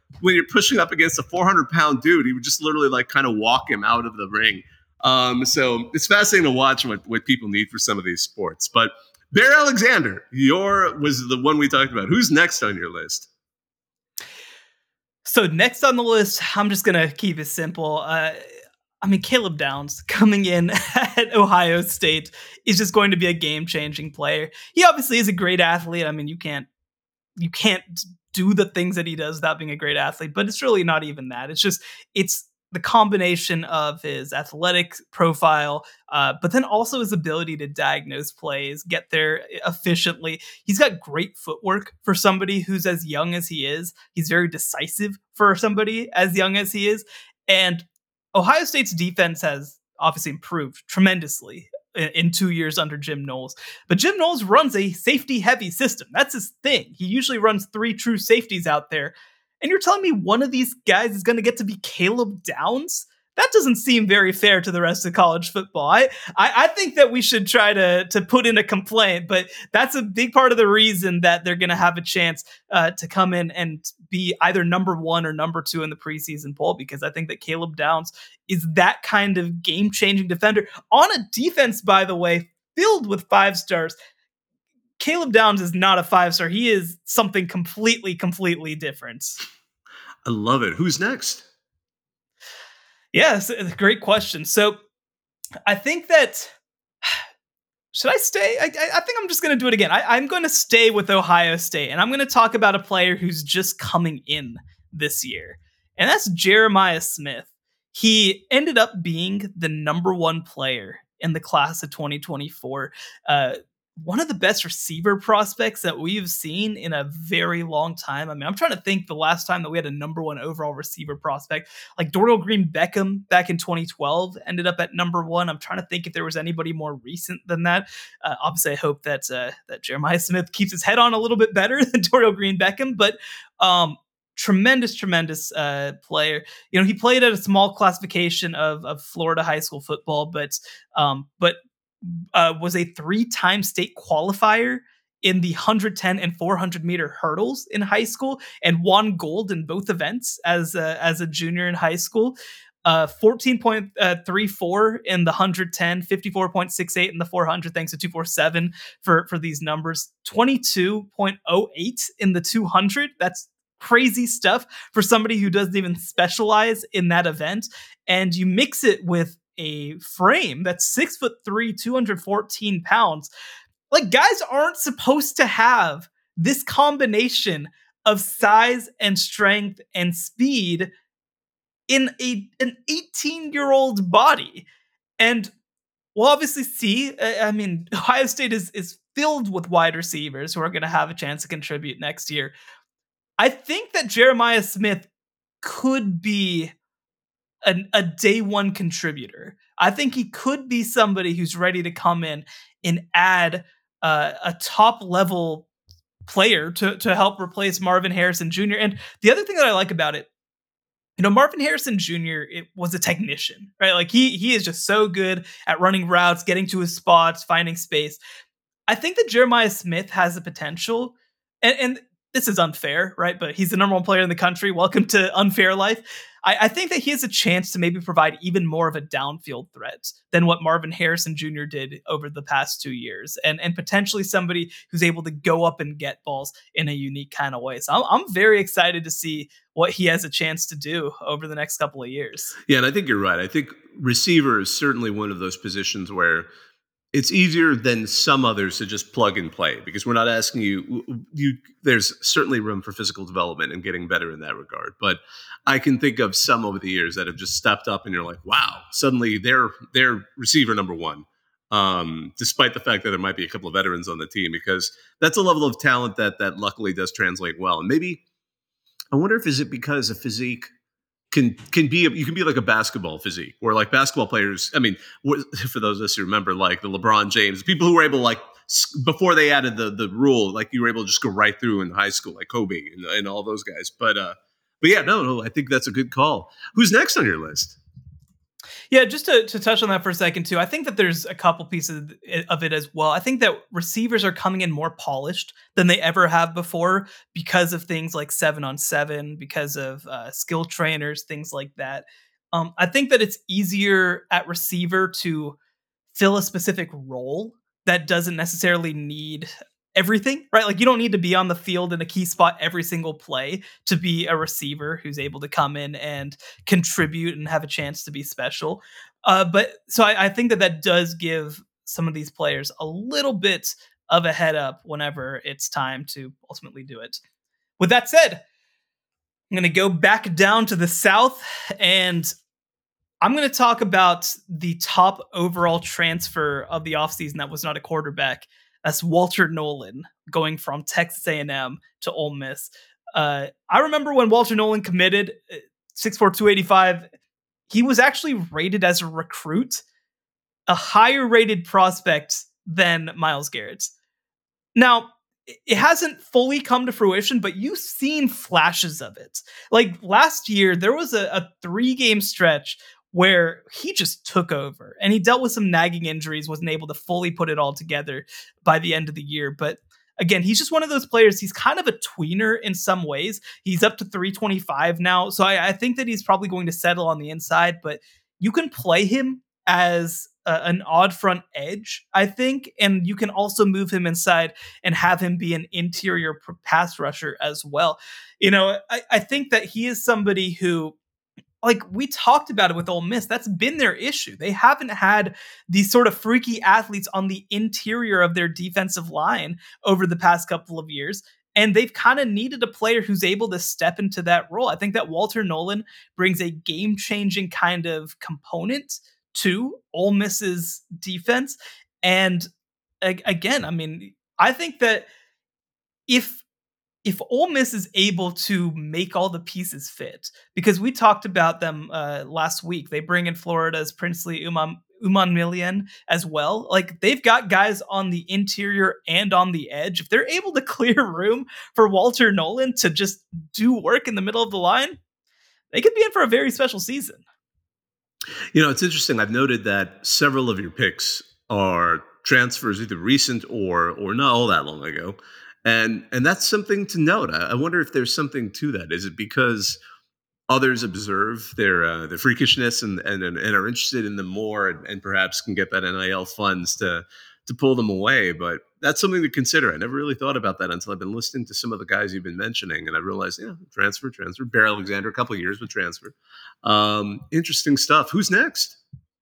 when you're pushing up against a four hundred pound dude, he would just literally like kind of walk him out of the ring. Um, so it's fascinating to watch what, what people need for some of these sports. But Bear Alexander, your was the one we talked about. Who's next on your list? So next on the list, I'm just going to keep it simple. Uh, I mean, Caleb Downs coming in at Ohio State is just going to be a game-changing player. He obviously is a great athlete. I mean, you can't you can't do the things that he does without being a great athlete, but it's really not even that. It's just, it's the combination of his athletic profile, uh, but then also his ability to diagnose plays, get there efficiently. He's got great footwork for somebody who's as young as he is. He's very decisive for somebody as young as he is. And Ohio State's defense has obviously improved tremendously in, in two years under Jim Knowles. But Jim Knowles runs a safety-heavy system. That's his thing. He usually runs three true safeties out there. And you're telling me one of these guys is going to get to be Caleb Downs? That doesn't seem very fair to the rest of college football. I, I, I think that we should try to, to put in a complaint, but that's a big part of the reason that they're going to have a chance uh, to come in and be either number one or number two in the preseason poll, because I think that Caleb Downs is that kind of game-changing defender on a defense, by the way, filled with five stars. Caleb Downs is not a five-star. He is something completely, completely different. I love it. Who's next? Yes, great question. So I think that, should I stay? I, I think I'm just going to do it again. I, I'm going to stay with Ohio State, and I'm going to talk about a player who's just coming in this year, and that's Jeremiah Smith. He ended up being the number one player in the class of twenty twenty-four. Uh, one of the best receiver prospects that we've seen in a very long time. I mean, I'm trying to think the last time that we had a number one overall receiver prospect, like Dorial Green-Beckham back in twenty twelve ended up at number one. I'm trying to think if there was anybody more recent than that. Uh, obviously, I hope that uh, that Jeremiah Smith keeps his head on a little bit better than Dorial Green-Beckham, but um, tremendous, tremendous uh, player. You know, he played at a small classification of, of Florida high school football, but um, but Uh, was a three-time state qualifier in the one hundred ten and four hundred meter hurdles in high school, and won gold in both events as a, as a junior in high school. Uh, fourteen point three four in the one hundred ten, fifty-four point six eight in the four hundred, thanks to two forty-seven for, for these numbers. twenty-two point oh eight in the two hundred. That's crazy stuff for somebody who doesn't even specialize in that event. And you mix it with a frame that's six foot three, two hundred fourteen pounds. Like, guys aren't supposed to have this combination of size and strength and speed in a an eighteen year old body. And we'll obviously see. I mean, Ohio State is is filled with wide receivers who are going to have a chance to contribute next year. I think that Jeremiah Smith could be An, a day one contributor. I think he could be somebody who's ready to come in and add uh, a top level player to, to help replace Marvin Harrison Junior And the other thing that I like about it, you know, Marvin Harrison Junior, it was a technician, right? Like he, he is just so good at running routes, getting to his spots, finding space. I think that Jeremiah Smith has the potential, and, and this is unfair, right? But he's the number one player in the country. Welcome to unfair life. I, I think that he has a chance to maybe provide even more of a downfield threat than what Marvin Harrison Junior did over the past two years. And, and potentially somebody who's able to go up and get balls in a unique kind of way. So I'm, I'm very excited to see what he has a chance to do over the next couple of years. Yeah, and I think you're right. I think receiver is certainly one of those positions where it's easier than some others to just plug and play, because we're not asking you, you, there's certainly room for physical development and getting better in that regard. But I can think of some over the years that have just stepped up and you're like, wow, suddenly they're, they're receiver number one. Um, despite the fact that there might be a couple of veterans on the team, because that's a level of talent that, that luckily does translate well. And maybe, I wonder if, is it because a physique can can be you can be like a basketball physique, where like basketball players, I mean, for those of us who remember, like the LeBron James, people who were able to, like, before they added the the rule, like you were able to just go right through in high school, like Kobe and, and all those guys. But uh, but yeah, no, no, I think that's a good call. Who's next on your list? Yeah, just to, to touch on that for a second too, I think that there's a couple pieces of it as well. I think that receivers are coming in more polished than they ever have before because of things like seven on seven, because of uh, skill trainers, things like that. Um, I think that it's easier at receiver to fill a specific role that doesn't necessarily need everything, right? Like you don't need to be on the field in a key spot every single play to be a receiver who's able to come in and contribute and have a chance to be special. Uh, but so I, I think that that does give some of these players a little bit of a head up whenever it's time to ultimately do it. With that said, I'm going to go back down to the South and I'm going to talk about the top overall transfer of the offseason that was not a quarterback. That's Walter Nolen going from Texas A and M to Ole Miss. Uh, I remember when Walter Nolen committed, six four, two eighty-five, he was actually rated as a recruit, a higher rated prospect than Myles Garrett. Now, it hasn't fully come to fruition, but you've seen flashes of it. Like last year, there was a, a three-game stretch where he just took over and he dealt with some nagging injuries, wasn't able to fully put it all together by the end of the year. But again, he's just one of those players. He's kind of a tweener in some ways. He's up to three twenty-five now. So I, I think that he's probably going to settle on the inside, but you can play him as a, an odd front edge, I think. And you can also move him inside and have him be an interior pass rusher as well. You know, I, I think that he is somebody who, like we talked about it with Ole Miss, that's been their issue. They haven't had these sort of freaky athletes on the interior of their defensive line over the past couple of years. And they've kind of needed a player who's able to step into that role. I think that Walter Nolen brings a game-changing kind of component to Ole Miss's defense. And again, I mean, I think that if If Ole Miss is able to make all the pieces fit, because we talked about them uh, last week, they bring in Florida's Princely Uman Umanmielen as well. Like they've got guys on the interior and on the edge. If they're able to clear room for Walter Nolen to just do work in the middle of the line, they could be in for a very special season. You know, it's interesting. I've noted that several of your picks are transfers, either recent or or not all that long ago. And and that's something to note. I, I wonder if there's something to that. Is it because others observe their uh, their freakishness and, and and are interested in them more, and, and perhaps can get that N I L funds to to pull them away? But that's something to consider. I never really thought about that until I've been listening to some of the guys you've been mentioning, and I realized, yeah, transfer, transfer. Bear Alexander, a couple of years with transfer. Um, interesting stuff. Who's next?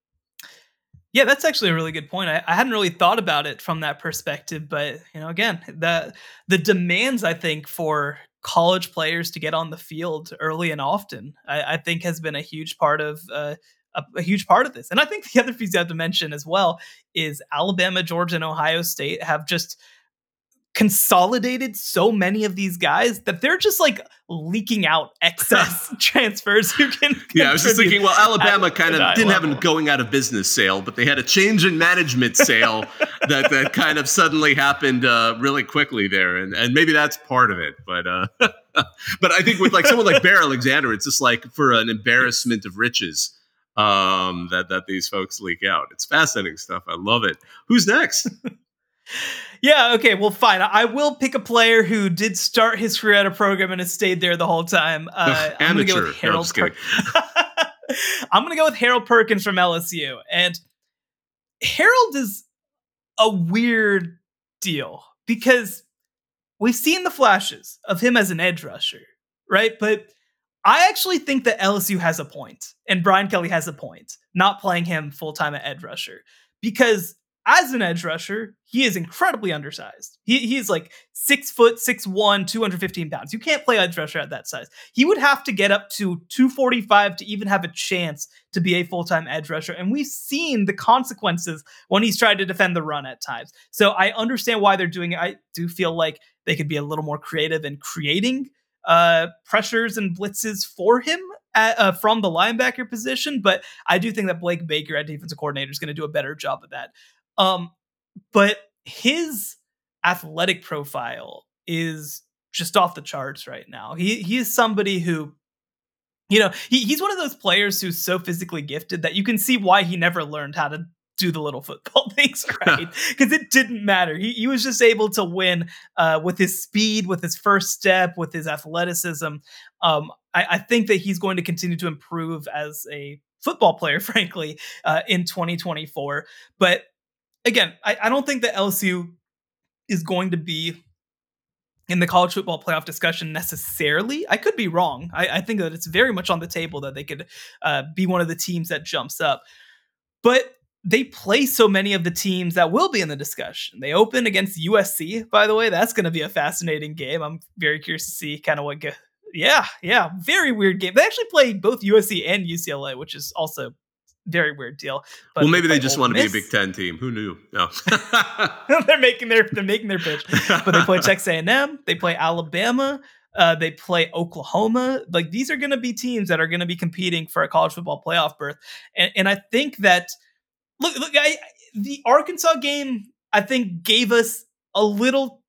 Yeah, that's actually a really good point. I, I hadn't really thought about it from that perspective, but you know, again, the the demands I think for college players to get on the field early and often, I, I think has been a huge part of uh, a, a huge part of this. And I think the other piece you have to mention as well is Alabama, Georgia, and Ohio State have just consolidated so many of these guys that they're just like leaking out excess transfers who can yeah I was just thinking, well, Alabama kind of didn't level. have a going out of business sale, but they had a change in management sale that that kind of suddenly happened uh really quickly there, and and maybe that's part of it. But uh but I think with like someone like Bear Alexander, it's just like for an embarrassment of riches um that that these folks leak out. It's fascinating stuff. I love it. Who's next? Yeah, okay, well, fine. I will pick a player who did start his career at a program and has stayed there the whole time. Uh, I'm going to go with Harold no, Per- I'm going to go with Harold Perkins from L S U. And Harold is a weird deal because we've seen the flashes of him as an edge rusher, right? But I actually think that L S U has a point, and Brian Kelly has a point, not playing him full-time at edge rusher, because as an edge rusher, he is incredibly undersized. He he's like six foot, six one, two hundred fifteen pounds. You can't play edge rusher at that size. He would have to get up to two forty-five to even have a chance to be a full-time edge rusher. And we've seen the consequences when he's tried to defend the run at times. So I understand why they're doing it. I do feel like they could be a little more creative in creating uh, pressures and blitzes for him at, uh, from the linebacker position. But I do think that Blake Baker, at defensive coordinator, is going to do a better job of that. Um, but his athletic profile is just off the charts right now. He he is somebody who You know, he, he's one of those players who's so physically gifted that you can see why he never learned how to do the little football things right, because it didn't matter. He, he was just able to win uh, with his speed, with his first step, with his athleticism. Um, I, I think that he's going to continue to improve as a football player, frankly, uh, in twenty twenty-four. But again, I, I don't think that L S U is going to be in the college football playoff discussion necessarily. I could be wrong. I, I think that it's very much on the table that they could uh, be one of the teams that jumps up. But they play so many of the teams that will be in the discussion. They open against U S C, by the way. That's going to be a fascinating game. I'm very curious to see kind of what... Go- yeah, yeah, very weird game. They actually play both U S C and U C L A, which is also very weird deal. But well, maybe they, they just want to be a Big Ten team. Who knew? No, they're making their they're making their pitch. But they play Texas A and M. They play Alabama. Uh, they play Oklahoma. Like these are going to be teams that are going to be competing for a college football playoff berth. And and I think that look look I, the Arkansas game I think gave us a little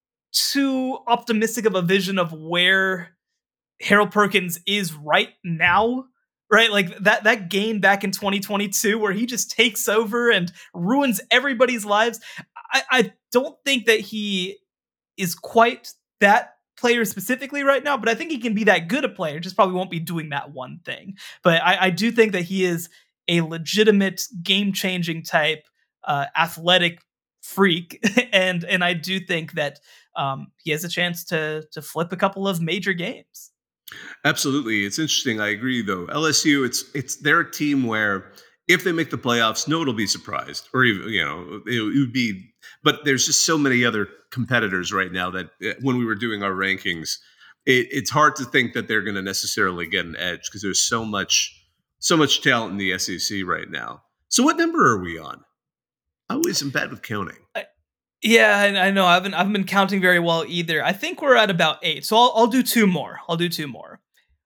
too optimistic of a vision of where Harold Perkins is right now. Right, like that that game back in twenty twenty-two where he just takes over and ruins everybody's lives. I, I don't think that he is quite that player specifically right now, but I think he can be that good a player, just probably won't be doing that one thing. But I, I do think that he is a legitimate game-changing type uh, athletic freak, and and I do think that um, he has a chance to to flip a couple of major games. Absolutely. It's interesting. I agree, though. L S U, it's it's they're a team where if they make the playoffs, no one will be surprised. Or, even, you know, it, it would be. But there's just so many other competitors right now that uh, when we were doing our rankings, it, it's hard to think that they're going to necessarily get an edge because there's so much so much talent in the S E C right now. So what number are we on? I always am bad with counting. I- Yeah, I, I know. I haven't I haven't been counting very well either. I think we're at about eight, so I'll I'll do two more. I'll do two more,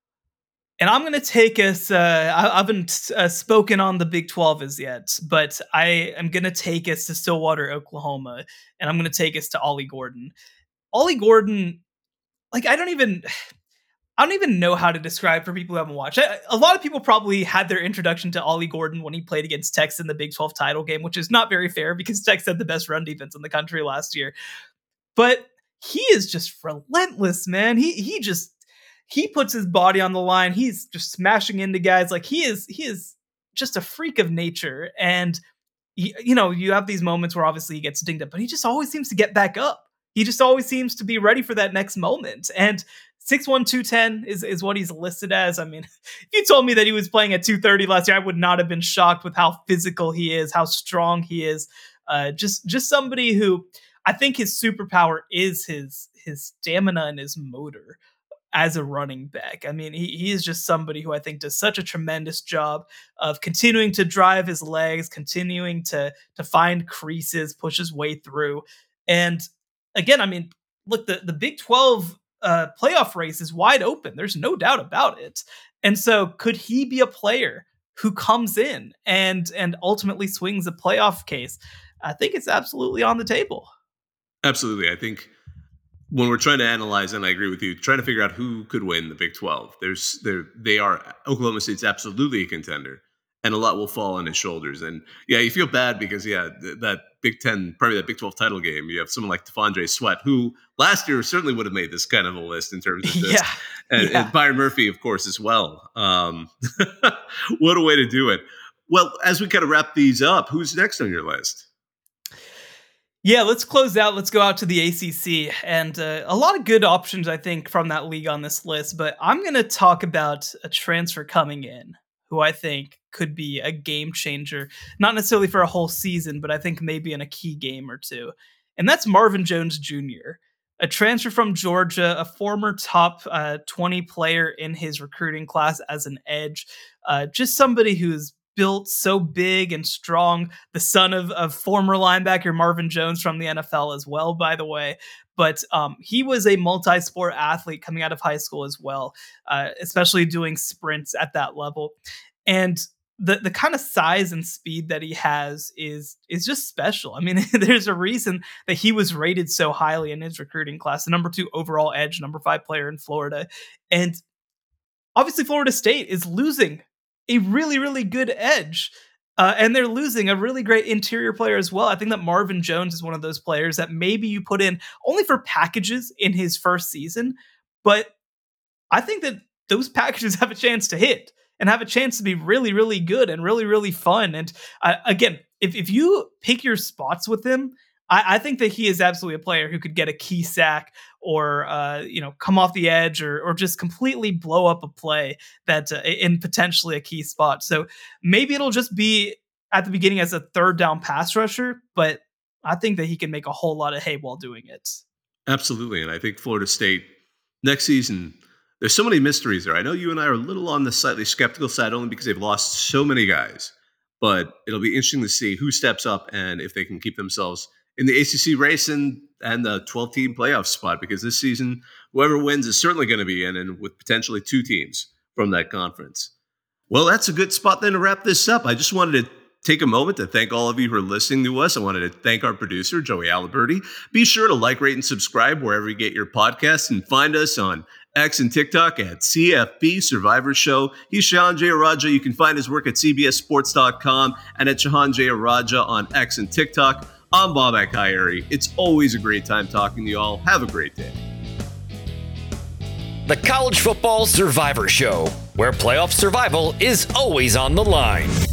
and I'm gonna take us. Uh, I, I haven't uh, spoken on the Big twelve as yet, but I am gonna take us to Stillwater, Oklahoma, and I'm gonna take us to Ollie Gordon. Ollie Gordon, like I don't even. I don't even know how to describe for people who haven't watched. I, a lot of people probably had their introduction to Ollie Gordon when he played against Texas in the Big twelve title game, which is not very fair because Texas had the best run defense in the country last year. But he is just relentless, man. He he just he puts his body on the line. He's just smashing into guys. Like he is he is just a freak of nature. And he, you know, you have these moments where obviously he gets dinged up, but he just always seems to get back up. He just always seems to be ready for that next moment. And six one, two ten is, is what he's listed as. I mean, if you told me that he was playing at two thirty last year, I would not have been shocked with how physical he is, how strong he is. Uh, just just somebody who I think his superpower is his his stamina and his motor as a running back. I mean, he, he is just somebody who I think does such a tremendous job of continuing to drive his legs, continuing to to find creases, push his way through. And again, I mean, look, the, the Big twelve uh, playoff race is wide open. There's no doubt about it. And so could he be a player who comes in and and ultimately swings a playoff case? I think it's absolutely on the table. Absolutely. I think when we're trying to analyze, and I agree with you, trying to figure out who could win the Big twelve, there's there they are Oklahoma State's absolutely a contender, and a lot will fall on his shoulders. And yeah, you feel bad because yeah, th- that Big Ten, probably that Big twelve title game, you have someone like T'Vondre Sweat, who last year certainly would have made this kind of a list in terms of this, yeah, and, yeah. and Byron Murphy, of course, as well. Um, what a way to do it. Well, as we kind of wrap these up, who's next on your list? Yeah, let's close out. Let's go out to the A C C. And uh, a lot of good options, I think, from that league on this list. But I'm going to talk about a transfer coming in who I think could be a game changer. Not necessarily for a whole season, but I think maybe in a key game or two. And that's Marvin Jones Junior, a transfer from Georgia, a former top uh, twenty player in his recruiting class as an edge. Uh, just somebody who's built so big and strong, the son of, of former linebacker Marvin Jones from the N F L as well, by the way. But um, he was a multi-sport athlete coming out of high school as well, uh, especially doing sprints at that level. And the the kind of size and speed that he has is is just special. I mean, there's a reason that he was rated so highly in his recruiting class, the number two overall edge, number five player in Florida. And obviously Florida State is losing a really, really good edge. Uh, and they're losing a really great interior player as well. I think that Marvin Jones is one of those players that maybe you put in only for packages in his first season. But I think that those packages have a chance to hit and have a chance to be really, really good and really, really fun. And uh, again, if, if you pick your spots with him, I, I think that he is absolutely a player who could get a key sack or, uh, you know, come off the edge or, or just completely blow up a play that uh, in potentially a key spot. So maybe it'll just be at the beginning as a third down pass rusher, but I think that he can make a whole lot of hay while doing it. Absolutely. And I think Florida State next season, there's so many mysteries there. I know you and I are a little on the slightly skeptical side only because they've lost so many guys, but it'll be interesting to see who steps up and if they can keep themselves in the A C C race and, and the twelve-team playoff spot, because this season, whoever wins is certainly going to be in, and with potentially two teams from that conference. Well, that's a good spot then to wrap this up. I just wanted to take a moment to thank all of you who are listening to us. I wanted to thank our producer, Joey Aliberti. Be sure to like, rate, and subscribe wherever you get your podcasts, and find us on X and TikTok at C F B Survivor Show. He's Shehan Jeyarajah. You can find his work at C B S Sports dot com and at Shehan Jeyarajah on X and TikTok. I'm Bobak Ha'Eri. It's always a great time talking to you all. Have a great day. The College Football Survivor Show, where playoff survival is always on the line.